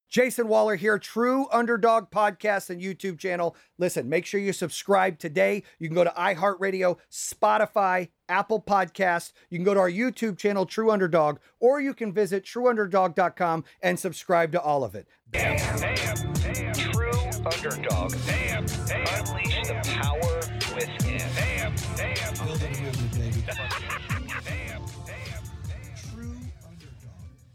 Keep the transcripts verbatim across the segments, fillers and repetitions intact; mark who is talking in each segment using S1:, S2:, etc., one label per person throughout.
S1: Jason Waller here, True Underdog Podcast and YouTube channel. Listen, make sure you subscribe today. You can go to iHeartRadio, Spotify, Apple Podcast. You can go to our YouTube channel, True Underdog, or you can visit true underdog dot com and subscribe to all of it.
S2: Damn, damn, damn. True Underdog. Damn, damn. Unleash the power within. Damn, damn.
S3: Build it with me, baby.
S2: Damn, damn.
S3: True Underdog.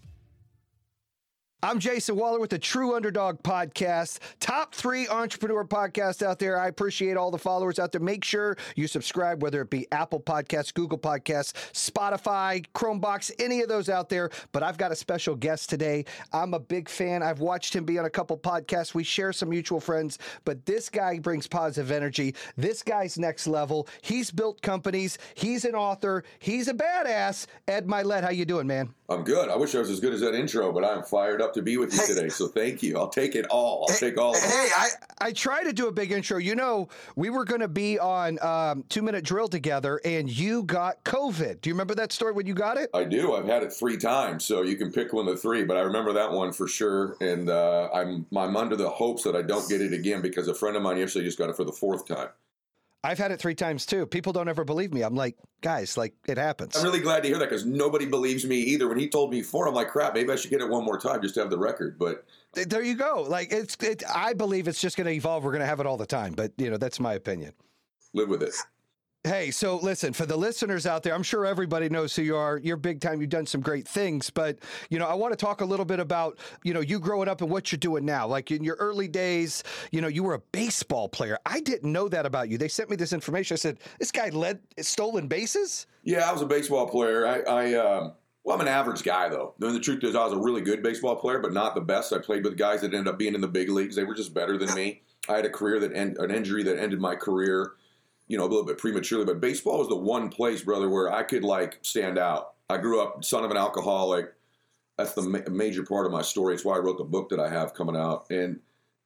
S1: I'm Jason Waller with the True Underdog Podcast, top three entrepreneur podcast out there. I appreciate all the followers out there. Make sure you subscribe, whether it be Apple Podcasts, Google Podcasts, Spotify, Chromebox, any of those out there. But I've got a special guest today. I'm a big fan. I've watched him be on a couple podcasts. We share some mutual friends, but this guy brings positive energy. This guy's next level. He's built companies. He's an author. He's a badass. Ed Mylett, how you doing, man?
S4: I'm good. I wish I was as good as that intro, but I'm fired up to be with you
S1: Hey.
S4: today. So thank you. I'll take it all. I'll take all of it.
S1: Hey, I, I try to do a big intro. You know, we were going to be on um, Two Minute Drill together, and you got COVID. Do you remember that story when you got it?
S4: I do. I've had it three times, so you can pick one of the three, but I remember that one for sure. And uh, I'm, I'm under the hopes that I don't get it again because a friend of mine yesterday just got it for the fourth time.
S1: I've had it three times too. People don't ever believe me. I'm like, guys, like it happens.
S4: I'm really glad to hear that because nobody believes me either. When he told me four, I'm like, crap, maybe I should get it one more time just to have the record. But
S1: There you go. Like it's, it, I believe it's just going to evolve. We're going to have it all the time. But you know, that's my opinion.
S4: live with it.
S1: Hey, so listen, for the listeners out there, I'm sure everybody knows who you are. You're big time. You've done some great things. But, you know, I want to talk a little bit about, you know, you growing up and what you're doing now. Like in your early days, you know, you were a baseball player. I didn't know that about you. They sent me this information. I said, this guy led stolen bases?
S4: Yeah, I was a baseball player. I, I um, well, I'm an average guy, though. And the truth is I was a really good baseball player, but not the best. I played with guys that ended up being in the big leagues. They were just better than me. I had a career that end, an injury that ended my career, you know, a little bit prematurely, but baseball was the one place, brother, where I could, like, stand out. I grew up son of an alcoholic. That's the ma- major part of my story. It's why I wrote the book that I have coming out. And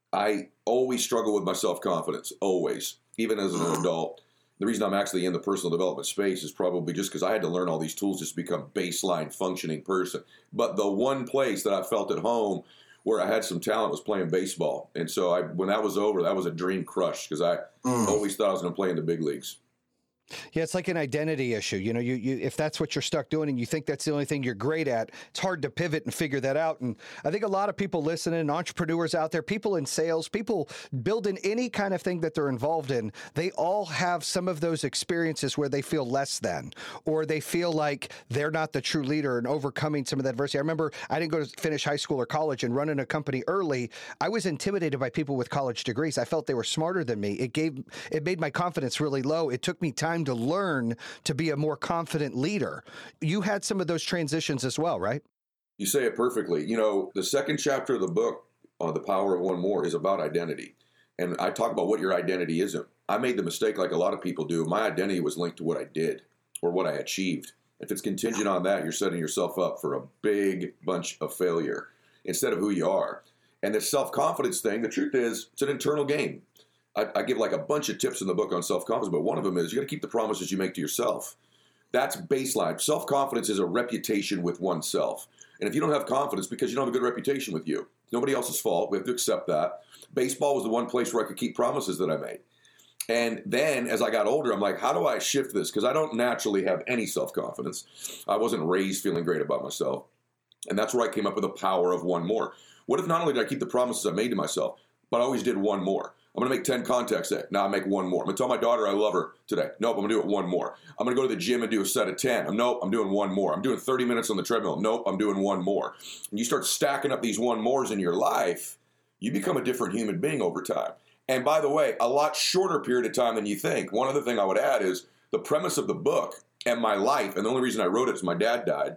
S4: I always struggle with my self-confidence, always, even as an adult. The reason I'm actually in the personal development space is probably just because I had to learn all these tools just to become a baseline functioning person. But the one place that I felt at home where I had some talent was playing baseball. And so I, when that was over, that was a dream crush because I mm. always thought I was going to play in the big leagues.
S1: Yeah, it's like an identity issue. You know, you, you if that's what you're stuck doing and you think that's the only thing you're great at, it's hard to pivot and figure that out. And I think a lot of people listening, entrepreneurs out there, people in sales, people building any kind of thing that they're involved in, they all have some of those experiences where they feel less than, or they feel like they're not the true leader and overcoming some of that adversity. I remember I didn't go to finish high school or college and running a company early. I was intimidated by people with college degrees. I felt they were smarter than me. It gave, it made my confidence really low. It took me time to learn to be a more confident leader. You had some of those transitions as well, right?
S4: You say it perfectly. You know, the second chapter of the book, uh, The Power of One More, is about identity. And I talk about what your identity isn't. I made the mistake, like a lot of people do. My identity was linked to what I did or what I achieved. If it's contingent on that, you're setting yourself up for a big bunch of failure instead of who you are. And this self-confidence thing, the truth is, it's an internal game. I, I give like a bunch of tips in the book on self-confidence, but one of them is you got to keep the promises you make to yourself. That's baseline. Self-confidence is a reputation with oneself. And if you don't have confidence, because you don't have a good reputation with you, it's nobody else's fault. We have to accept that. Baseball was the one place where I could keep promises that I made. And then as I got older, I'm like, how do I shift this? Because I don't naturally have any self-confidence. I wasn't raised feeling great about myself. And that's where I came up with the power of one more. What if not only did I keep the promises I made to myself, but I always did one more? I'm going to make ten contacts today. Now I make one more. I'm going to tell my daughter I love her today. Nope, I'm going to do it one more. I'm going to go to the gym and do a set of ten. I'm, nope, I'm doing one more. I'm doing thirty minutes on the treadmill. Nope, I'm doing one more. And you start stacking up these one mores in your life, you become a different human being over time. And by the way, a lot shorter period of time than you think. One other thing I would add is the premise of the book and my life, and the only reason I wrote it is my dad died,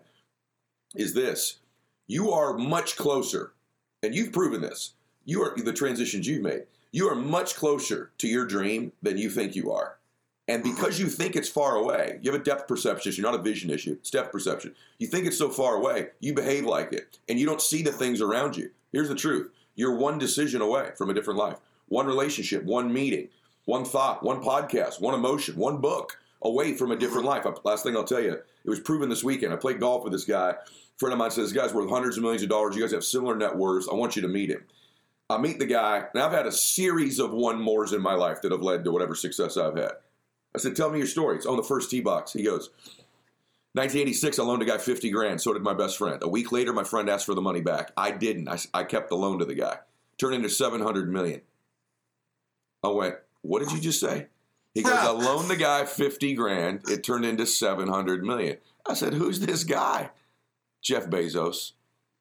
S4: is this. You are much closer, and you've proven this. You are the transitions you've made. You are much closer to your dream than you think you are. And because you think it's far away, you have a depth perception issue, not a vision issue. It's depth perception. You think it's so far away, you behave like it, and you don't see the things around you. Here's the truth. You're one decision away from a different life. One relationship, one meeting, one thought, one podcast, one emotion, one book, away from a different life. Last thing I'll tell you, it was proven this weekend. I played golf with this guy. A friend of mine says, this guy's worth hundreds of millions of dollars. You guys have similar net worths. I want you to meet him. I meet the guy, and I've had a series of one mores in my life that have led to whatever success I've had. I said, tell me your story. It's on the first tee box. He goes, nineteen eighty-six, I loaned a guy fifty grand. So did my best friend. A week later, my friend asked for the money back. I didn't. I, I kept the loan to the guy. Turned into seven hundred million dollars. I went, what did you just say? He goes, I loaned the guy fifty grand. It turned into seven hundred million dollars. I said, who's this guy? Jeff Bezos.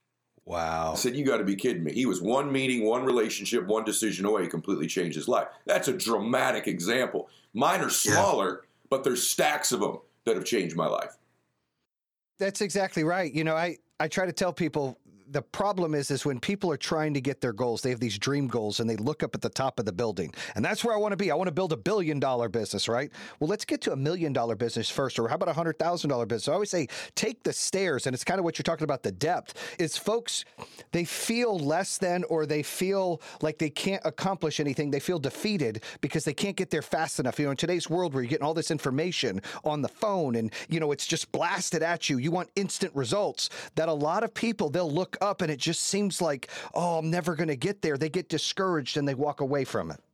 S1: Wow.
S4: I said, you got to be kidding me. He was one meeting, one relationship, one decision away, completely changed his life. That's a dramatic example. Mine are smaller, yeah. but there's stacks of them that have changed my life.
S1: That's exactly right. You know, I, I try to tell people the problem is, is when people are trying to get their goals, they have these dream goals and they look up at the top of the building. And that's where I want to be. I want to build a billion dollar business, right? Well, let's get to a million dollar business first. Or how about a hundred thousand dollar business? So I always say, take the stairs. And it's kind of what you're talking about, the depth. Is folks, they feel less than, or they feel like they can't accomplish anything. They feel defeated because they can't get there fast enough. You know, in today's world where you're getting all this information on the phone and, you know, it's just blasted at you. You want instant results. That a lot of people, they'll look up and it just seems like, oh, I'm never going to get there. They get discouraged and they walk away from it.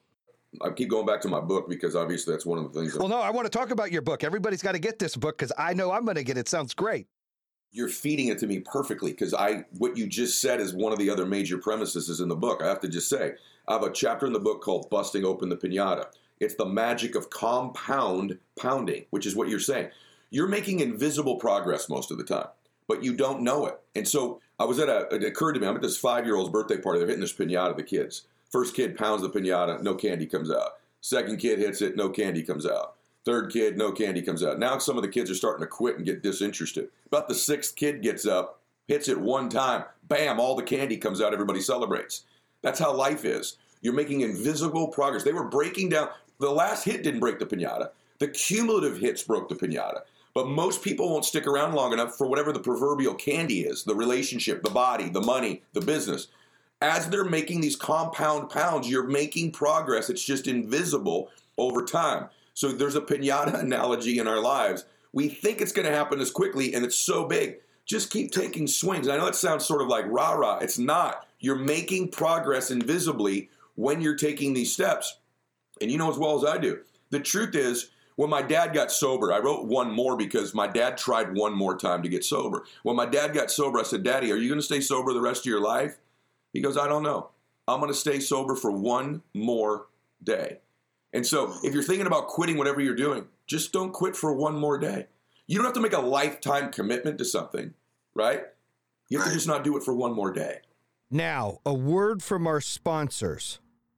S4: I keep going back to my book because obviously that's one of the things.
S1: Well, no, I want to talk about your book. Everybody's got to get this book because I know I'm going to get it. Sounds great.
S4: You're feeding it to me perfectly because I, what you just said is one of the other major premises is in the book. I have to just say, I have a chapter in the book called Busting Open the Pinata. It's the magic of compound pounding, which is what you're saying. You're making invisible progress most of the time, but you don't know it. And so I was at a, it occurred to me, I'm at this five-year-old's birthday party. They're hitting this pinata, the kids. First kid pounds the pinata, no candy comes out. Second kid hits it, no candy comes out. Third kid, no candy comes out. Now some of the kids are starting to quit and get disinterested. About the sixth kid gets up, hits it one time, bam, all the candy comes out, everybody celebrates. That's how life is. You're making invisible progress. They were breaking down. The last hit didn't break the pinata. The cumulative hits broke the pinata. But most people won't stick around long enough for whatever the proverbial candy is, the relationship, the body, the money, the business. As they're making these compound pounds, you're making progress. It's just invisible over time. So there's a pinata analogy in our lives. We think it's going to happen as quickly, and it's so big. Just keep taking swings. I know it sounds sort of like rah-rah. It's not. You're making progress invisibly when you're taking these steps. And you know as well as I do, the truth is, when my dad got sober, I wrote one more because my dad tried one more time to get sober. When my dad got sober, I said, Daddy, are you going to stay sober the rest of your life? He goes, I don't know. I'm going to stay sober for one more day. And so if you're thinking about quitting whatever you're doing, just don't quit for one more day. You don't have to make a lifetime commitment to something, right? You have to just not do it for one more day.
S1: Now, a word from our sponsors.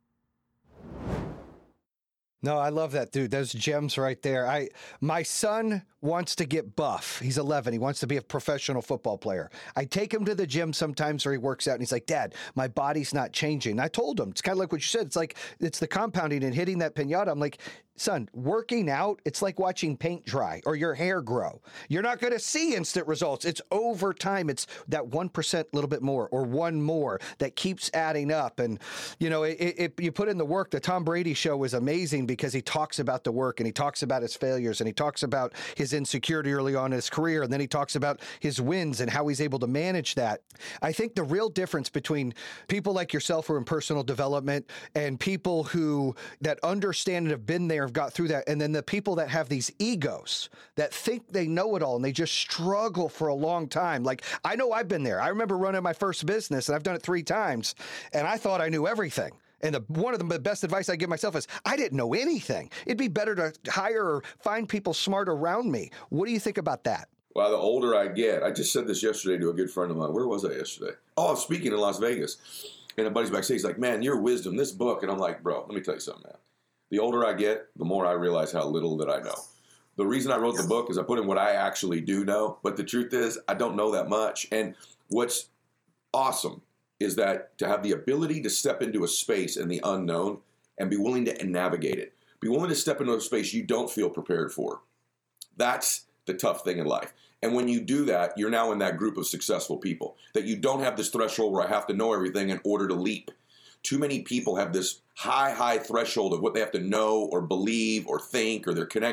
S1: No, I love that, dude. Those gems right there. I, my son wants to get buff. He's eleven. He wants to be a professional football player. I take him to the gym sometimes where he works out, and he's like, Dad, my body's not changing. And I told him, it's kind of like what you said. It's like, it's the compounding and hitting that pinata. I'm like, son, working out, it's like watching paint dry or your hair grow. You're not going to see instant results. It's over time. It's that one percent, a little bit more, or one more that keeps adding up. And, you know, it, it, you put in the work. The Tom Brady show was amazing because he talks about the work and he talks about his failures and he talks about his insecurity early on in his career. And then he talks about his wins and how he's able to manage that. I think the real difference between people like yourself who are in personal development and people who that understand and have been there, have got through that, and then the people that have these egos that think they know it all and they just struggle for a long time. Like, I know I've been there. I remember running my first business and I've done it three times and I thought I knew everything. And the, one of the best advice I give myself is I didn't know anything. It'd be better to hire or find people smart around me. What do you think about that?
S4: Well, the older I get, I just said this yesterday to a good friend of mine. Where was I yesterday? Oh, I was speaking in Las Vegas. And a buddy's backstage. He's like, man, your wisdom, this book. And I'm like, bro, let me tell you something, man. The older I get, the more I realize how little that I know. The reason I wrote the book is I put in what I actually do know. But the truth is, I don't know that much. And what's awesome is that to have the ability to step into a space in the unknown and be willing to navigate it. Be willing to step into a space you don't feel prepared for. That's the tough thing in life. And when you do that, you're now in that group of successful people. That you don't have this threshold where I have to know everything in order to leap. Too many people have this high, high threshold of what they have to know or believe or think or their connection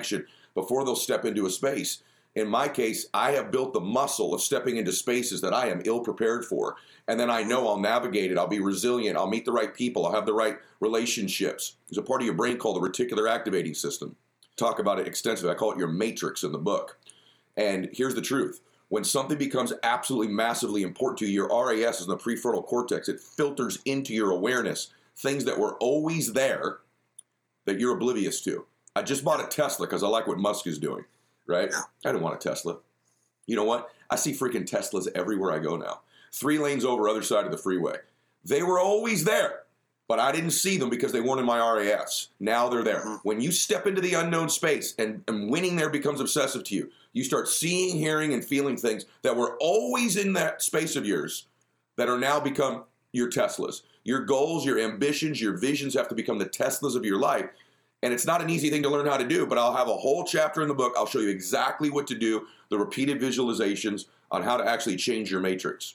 S4: before they'll step into a space. In my case, I have built the muscle of stepping into spaces that I am ill prepared for. And then I know I'll navigate it. I'll be resilient. I'll meet the right people. I'll have the right relationships. There's a part of your brain called the reticular activating system. Talk about it extensively. I call it your matrix in the book. And here's the truth. When something becomes absolutely massively important to you, your R A S is in the prefrontal cortex. It filters into your awareness things that were always there that you're oblivious to. I just bought a Tesla because I like what Musk is doing. Right? I didn't want a Tesla. You know what? I see freaking Teslas everywhere I go now. Three lanes over, other side of the freeway. They were always there, but I didn't see them because they weren't in my R A S. Now they're there. When you step into the unknown space and, and winning there becomes obsessive to you, you start seeing, hearing, and feeling things that were always in that space of yours that are now become your Teslas. Your goals, your ambitions, your visions have to become the Teslas of your life. And it's not an easy thing to learn how to do, but I'll have a whole chapter in the book. I'll show you exactly what to do, the repeated visualizations on how to actually change your matrix.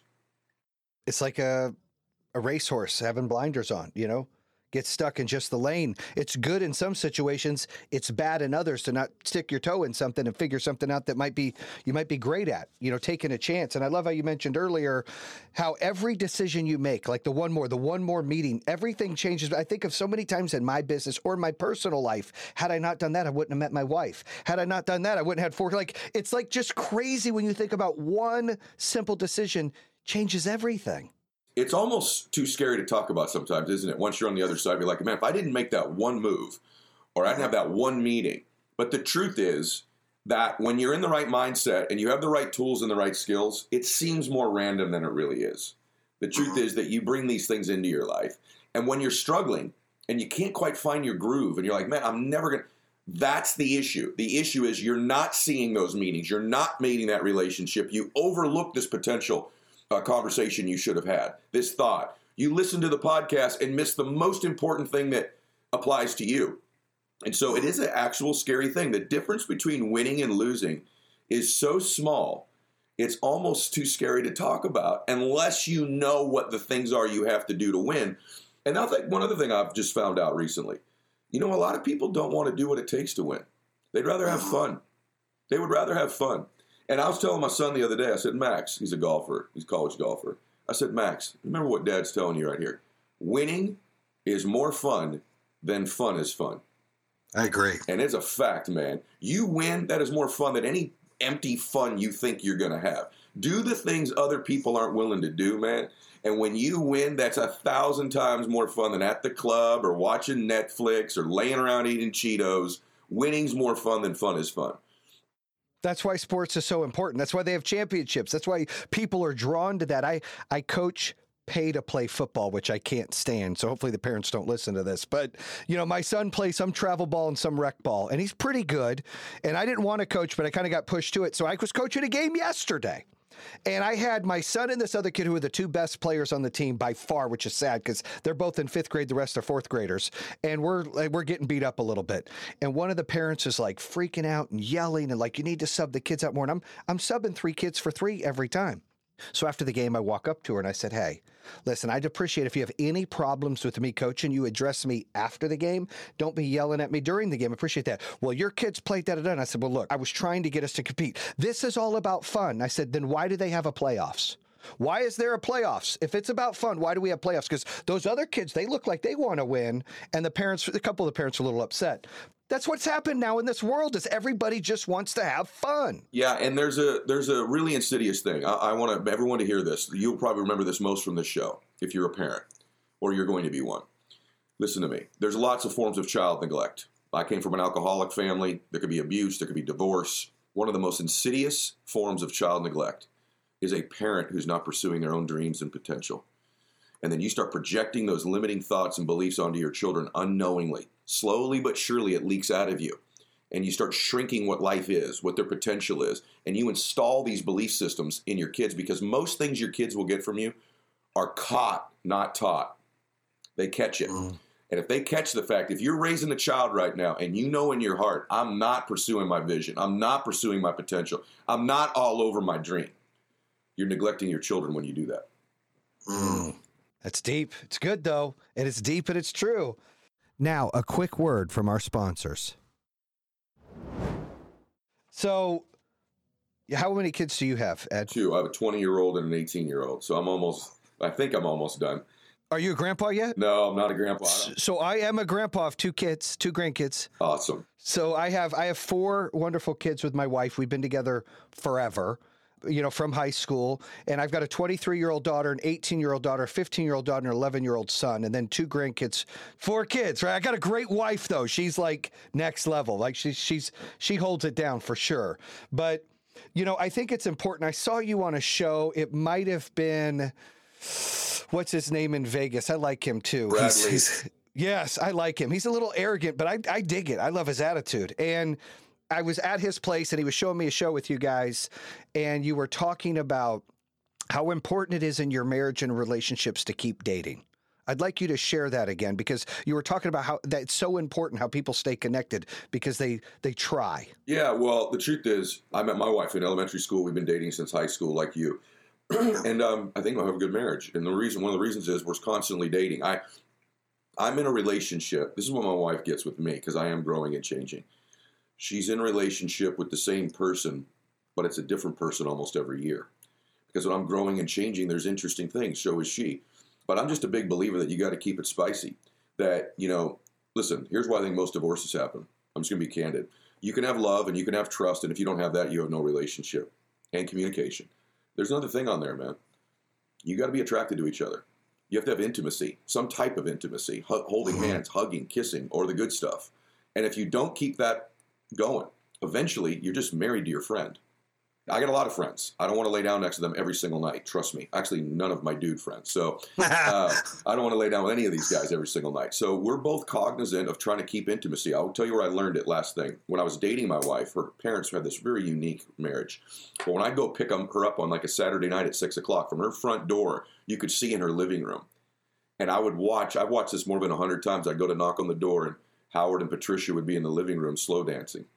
S1: It's like a, a racehorse having blinders on, you know, get stuck in just the lane. It's good in some situations. It's bad in others to not stick your toe in something and figure something out that might be, you might be great at, you know, taking a chance. And I love how you mentioned earlier how every decision you make, like the one more, the one more meeting, everything changes. I think of so many times in my business or my personal life, had I not done that, I wouldn't have met my wife. Had I not done that, I wouldn't have had four. Like, it's like just crazy when you think about one simple decision changes everything.
S4: It's almost too scary to talk about sometimes, isn't it? Once you're on the other side, you're like, man, if I didn't make that one move or I didn't have that one meeting. But the truth is that when you're in the right mindset and you have the right tools and the right skills, it seems more random than it really is. The truth is that you bring these things into your life. And when you're struggling and you can't quite find your groove and you're like, man, I'm never going to. That's the issue. The issue is you're not seeing those meetings. You're not making that relationship. You overlook this potential A conversation you should have had, this thought. You listen to the podcast and miss the most important thing that applies to you. And so it is an actual scary thing. The difference between winning and losing is so small, it's almost too scary to talk about unless you know what the things are you have to do to win. And I think one other thing I've just found out recently, you know, a lot of people don't want to do what it takes to win. They'd rather have fun. They would rather have fun. And I was telling my son the other day, I said, Max, he's a golfer, he's a college golfer. I said, Max, remember what Dad's telling you right here. Winning is more fun than fun is fun.
S5: I agree.
S4: And it's a fact, man. You win, that is more fun than any empty fun you think you're going to have. Do the things other people aren't willing to do, man. And when you win, that's a thousand times more fun than at the club or watching Netflix or laying around eating Cheetos. Winning's more fun than fun is fun.
S1: That's why sports is so important. That's why they have championships. That's why people are drawn to that. I, I coach pay to play football, which I can't stand. So hopefully the parents don't listen to this. But, you know, my son plays some travel ball and some rec ball, and he's pretty good. And I didn't want to coach, but I kind of got pushed to it. So I was coaching a game yesterday. And I had my son and this other kid who are the two best players on the team by far, which is sad because they're both in fifth grade. The rest are fourth graders. And we're we're getting beat up a little bit. And one of the parents is like freaking out and yelling and like, you need to sub the kids out more. And I'm, I'm subbing three kids for three every time. So after the game, I walk up to her and I said, hey, listen, I'd appreciate if you have any problems with me coaching, you address me after the game. Don't be yelling at me during the game. I appreciate that. Well, your kids played da da da. And I said, well, look, I was trying to get us to compete. This is all about fun. I said, then why do they have a playoffs? Why is there a playoffs? If it's about fun, why do we have playoffs? Because those other kids, they look like they want to win. And the parents, a couple of the parents are a little upset. That's what's happened now in this world is everybody just wants to have fun.
S4: Yeah, and there's a there's a really insidious thing. I, I want everyone to hear this. You'll probably remember this most from this show if you're a parent or you're going to be one. Listen to me. There's lots of forms of child neglect. I came from an alcoholic family. There could be abuse. There could be divorce. One of the most insidious forms of child neglect is a parent who's not pursuing their own dreams and potential. And then you start projecting those limiting thoughts and beliefs onto your children unknowingly. Slowly but surely it leaks out of you. And you start shrinking what life is, what their potential is. And you install these belief systems in your kids because most things your kids will get from you are caught, not taught. They catch it. Mm. And if they catch the fact, if you're raising a child right now and you know in your heart, I'm not pursuing my vision, I'm not pursuing my potential, I'm not all over my dream, you're neglecting your children when you do that.
S1: Mm. That's deep. It's good, though. And it's deep and it's true. Now, a quick word from our sponsors. So, how many kids do you have, Ed?
S4: Two. I have a twenty-year-old and an eighteen-year-old. So I'm almost, I think I'm almost done.
S1: Are you a grandpa yet?
S4: No, I'm not a grandpa. I don't-
S1: So I am a grandpa of two kids, two grandkids.
S4: Awesome.
S1: So I have I have four wonderful kids with my wife. We've been together forever, you know, from high school. And I've got a twenty-three-year-old daughter, an eighteen-year-old daughter, a fifteen-year-old daughter, and an eleven-year-old son, and then two grandkids, four kids, right? I got a great wife, though. She's like next level. Like she's she's she holds it down for sure. But, you know, I think it's important. I saw you on a show. It might have been, what's his name in Vegas? I like him too. He's-
S4: Bradley.
S1: he's- yes, I like him. He's a little arrogant, but I, I dig it. I love his attitude. And I was at his place and he was showing me a show with you guys, and you were talking about how important it is in your marriage and relationships to keep dating. I'd like you to share that again, because you were talking about how that's so important, how people stay connected because they they try.
S4: Yeah, well, the truth is, I met my wife in elementary school. We've been dating since high school, like you. and um, I think we'll have a good marriage. And the reason, one of the reasons is we're constantly dating. I, I'm in a relationship. This is what my wife gets with me, because I am growing and changing. She's in a relationship with the same person, but it's a different person almost every year. Because when I'm growing and changing, there's interesting things. So is she. But I'm just a big believer that you got to keep it spicy. That, you know, listen, here's why I think most divorces happen. I'm just going to be candid. You can have love and you can have trust, and if you don't have that, you have no relationship and communication. There's another thing on there, man. You got to be attracted to each other. You have to have intimacy, some type of intimacy, H- holding hands, hugging, kissing, or the good stuff. And if you don't keep that going, eventually you're just married to your friend. I got a lot of friends. I don't want to lay down next to them every single night. Trust me. Actually, none of my dude friends. So uh, I don't want to lay down with any of these guys every single night. So we're both cognizant of trying to keep intimacy. I'll tell you where I learned it last thing. When I was dating my wife, her parents had this very unique marriage. But when I go pick her up on like a Saturday night at six o'clock, from her front door, you could see in her living room. And I would watch, I've watched this more than a hundred times. I'd go to knock on the door and Howard and Patricia would be in the living room slow dancing.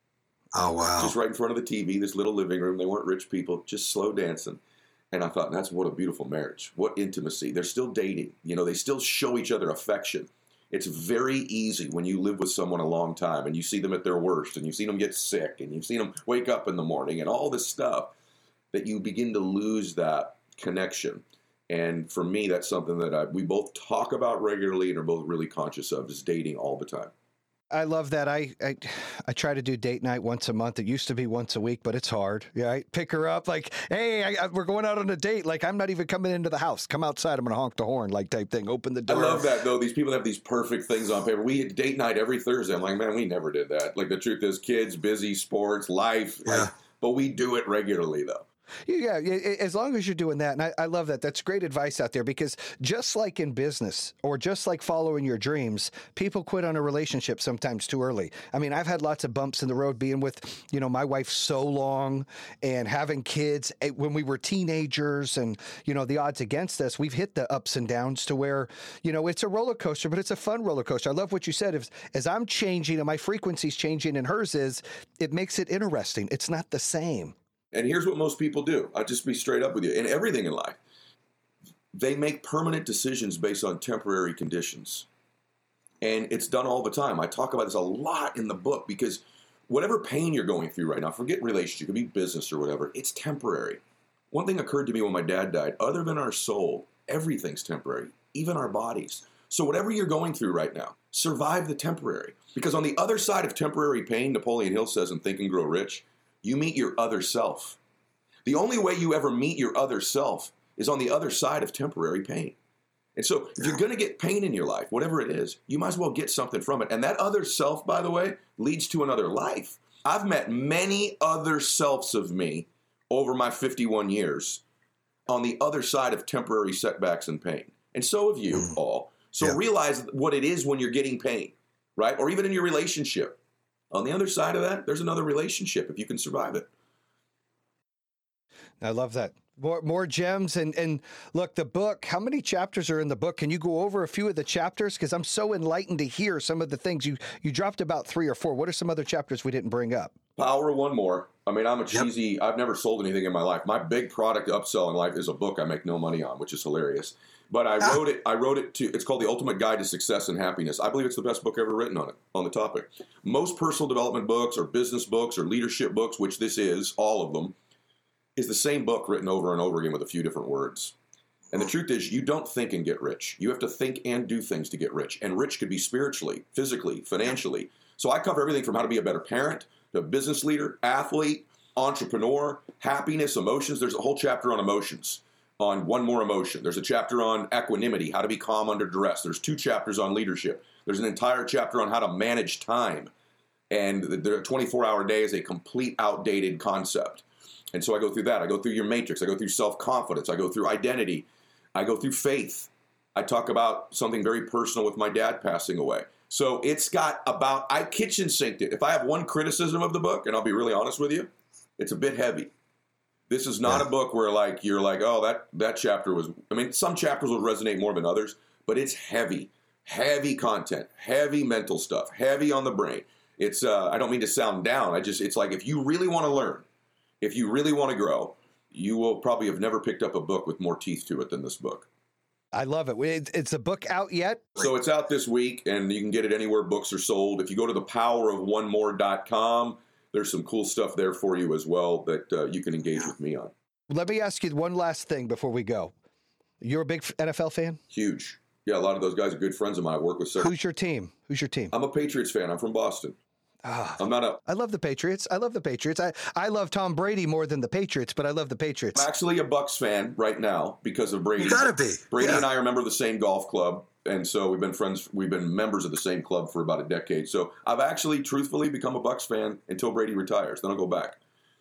S5: Oh, wow.
S4: Just right in front of the T V, this little living room. They weren't rich people, just slow dancing. And I thought, that's what a beautiful marriage. What intimacy. They're still dating. You know, they still show each other affection. It's very easy when you live with someone a long time and you see them at their worst and you've seen them get sick and you've seen them wake up in the morning and all this stuff, that you begin to lose that connection. And for me, that's something that I, we both talk about regularly and are both really conscious of, is dating all the time.
S1: I love that. I, I I try to do date night once a month. It used to be once a week, but it's hard. Yeah, I pick her up like, hey, I, I, we're going out on a date. Like, I'm not even coming into the house. Come outside. I'm going to honk the horn, like type thing. Open the
S4: I
S1: door.
S4: love that, though. These people have these perfect things on paper. We had date night every Thursday. I'm like, man, we never did that. Like, the truth is, kids, busy, sports, life.
S5: Yeah.
S4: Like, but we do it regularly, though.
S1: Yeah, yeah, as long as you're doing that. And I, I love that. That's great advice out there, because just like in business or just like following your dreams, people quit on a relationship sometimes too early. I mean, I've had lots of bumps in the road being with, you know, my wife so long and having kids when we were teenagers, and, you know, the odds against us. We've hit the ups and downs to where, you know, it's a roller coaster, but it's a fun roller coaster. I love what you said. If, as I'm changing and my frequency's changing and hers is, it makes it interesting. It's not the same.
S4: And here's what most people do. I'll just be straight up with you. In everything in life, they make permanent decisions based on temporary conditions. And it's done all the time. I talk about this a lot in the book, because whatever pain you're going through right now, forget relationship, it could be business or whatever, it's temporary. One thing occurred to me when my dad died, other than our soul, everything's temporary, even our bodies. So whatever you're going through right now, survive the temporary. Because on the other side of temporary pain, Napoleon Hill says in Think and Grow Rich, you meet your other self. The only way you ever meet your other self is on the other side of temporary pain. And so if you're going to get pain in your life, whatever it is, you might as well get something from it. And that other self, by the way, leads to another life. I've met many other selves of me over my fifty-one years on the other side of temporary setbacks and pain. And so have you all. So
S5: Yeah.
S4: realize what it is when you're getting pain, right? Or even in your relationship. On the other side of that, there's another relationship if you can survive it.
S1: I love that. More more gems. And and look, the book, how many chapters are in the book? Can you go over a few of the chapters? Because I'm so enlightened to hear some of the things. You you dropped about three or four. What are some other chapters we didn't bring up?
S4: Power of One More. I mean, I'm a cheesy, yep. I've never sold anything in my life. My big product upsell in life is a book I make no money on, which is hilarious. But I ah. wrote it, I wrote it to, it's called The Ultimate Guide to Success and Happiness. I believe it's the best book ever written on it, on the topic. Most personal development books or business books or leadership books, which this is, all of them, is the same book written over and over again with a few different words. And the truth is, you don't think and get rich. You have to think and do things to get rich. And rich could be spiritually, physically, financially. So I cover everything from how to be a better parent, to a business leader, athlete, entrepreneur, happiness, emotions. There's a whole chapter on emotions, on one more emotion. There's a chapter on equanimity, how to be calm under duress. There's two chapters on leadership. There's an entire chapter on how to manage time. And the twenty-four hour day is a complete outdated concept. And so I go through that. I go through your matrix. I go through self-confidence. I go through identity. I go through faith. I talk about something very personal with my dad passing away. So it's got about, I kitchen sinked it. If I have one criticism of the book, and I'll be really honest with you, it's a bit heavy. This is not yeah. a book where like you're like, oh, that, that chapter was, I mean, some chapters will resonate more than others, but it's heavy, heavy content, heavy mental stuff, heavy on the brain. It's, uh, I don't mean to sound down. I just, it's like, if you really want to learn, if you really want to grow, you will probably have never picked up a book with more teeth to it than this book.
S1: I love it. It's a book out yet?
S4: So it's out this week, and you can get it anywhere books are sold. If you go to the power of one more dot com, there's some cool stuff there for you as well that uh, you can engage with me on.
S1: Let me ask you one last thing before we go. You're a big N F L fan?
S4: Huge. Yeah, a lot of those guys are good friends of mine. I work with several.
S1: Who's your team? Who's your team?
S4: I'm a Patriots fan. I'm from Boston.
S1: Oh,
S4: I'm not a.
S1: I love the Patriots. I love the Patriots. I, I love Tom Brady more than the Patriots, but I love the Patriots.
S4: I'm actually a Bucs fan right now because of Brady.
S5: You gotta be.
S4: Brady
S5: yeah.
S4: and I are a member of the same golf club, and so we've been friends. We've been members of the same club for about a decade. So I've actually, truthfully, become a Bucs fan until Brady retires. Then I'll go back.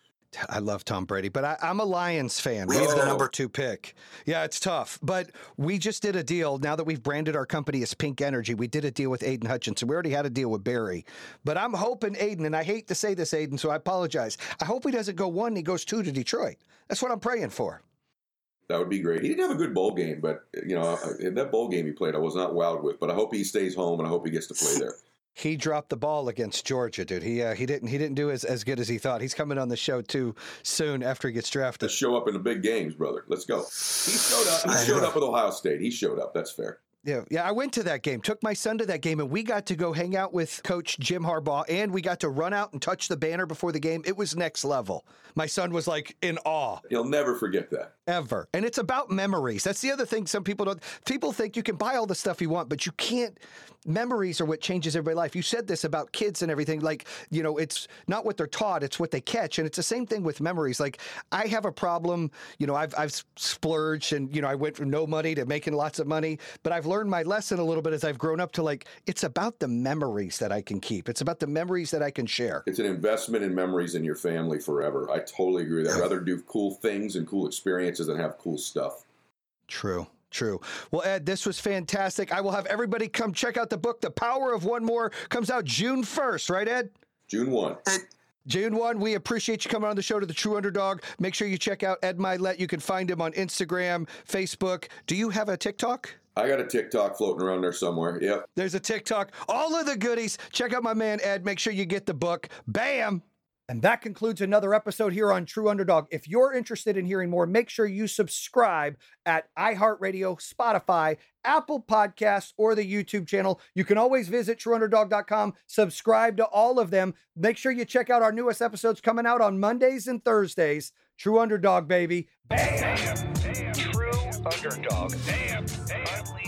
S1: I love Tom Brady, but I, I'm a Lions fan.
S5: We
S1: We're
S5: have
S1: the
S5: the
S1: number two pick. Yeah, it's tough. But we just did a deal. Now that we've branded our company as Pink Energy, we did a deal with Aiden Hutchinson. We already had a deal with Barry. But I'm hoping Aiden, and I hate to say this, Aiden, so I apologize. I hope he doesn't go one and he goes two to Detroit. That's what I'm praying for.
S4: That would be great. He didn't have a good bowl game, but, you know, in that bowl game he played, I was not wowed with. But I hope he stays home, and I hope he gets to play there.
S1: He dropped the ball against Georgia, dude. He uh, he didn't he didn't do as, as good as he thought. He's coming on the show too soon after he gets drafted.
S4: Let's show up in the big games, brother. Let's go. He showed up. He showed up with Ohio State. He showed up. That's fair.
S1: Yeah, yeah. I went to that game, took my son to that game, and we got to go hang out with Coach Jim Harbaugh, and we got to run out and touch the banner before the game. It was next level. My son was like in awe.
S4: He'll never forget that.
S1: Ever. And it's about memories. That's the other thing some people don't. People think you can buy all the stuff you want, but you can't. Memories are what changes everybody's life. You said this about kids and everything. Like, you know, it's not what they're taught, it's what they catch. And it's the same thing with memories. Like, I have a problem, you know, I've, I've splurged and, you know, I went from no money to making lots of money, but I've learned my lesson a little bit as I've grown up to like, it's about the memories that I can keep. It's about the memories that I can share.
S4: It's an investment in memories in your family forever. I totally agree with that. I'd rather do cool things and cool experiences than have cool stuff.
S1: True. True. Well, Ed, this was fantastic. I will have everybody come check out the book. The Power of One More comes out June first, right, Ed?
S4: June first.
S1: June first. We appreciate you coming on the show to the True Underdog. Make sure you check out Ed Mylett. You can find him on Instagram, Facebook. Do you have a TikTok?
S4: I got a TikTok floating around there somewhere. Yep.
S1: There's a TikTok. All of the goodies. Check out my man, Ed. Make sure you get the book. Bam! And that concludes another episode here on True Underdog. If you're interested in hearing more, make sure you subscribe at iHeartRadio, Spotify, Apple Podcasts, or the YouTube channel. You can always visit true underdog dot com, subscribe to all of them. Make sure you check out our newest episodes coming out on Mondays and Thursdays. True Underdog, baby.
S2: Bam! Damn, damn. True Underdog. Damn, damn.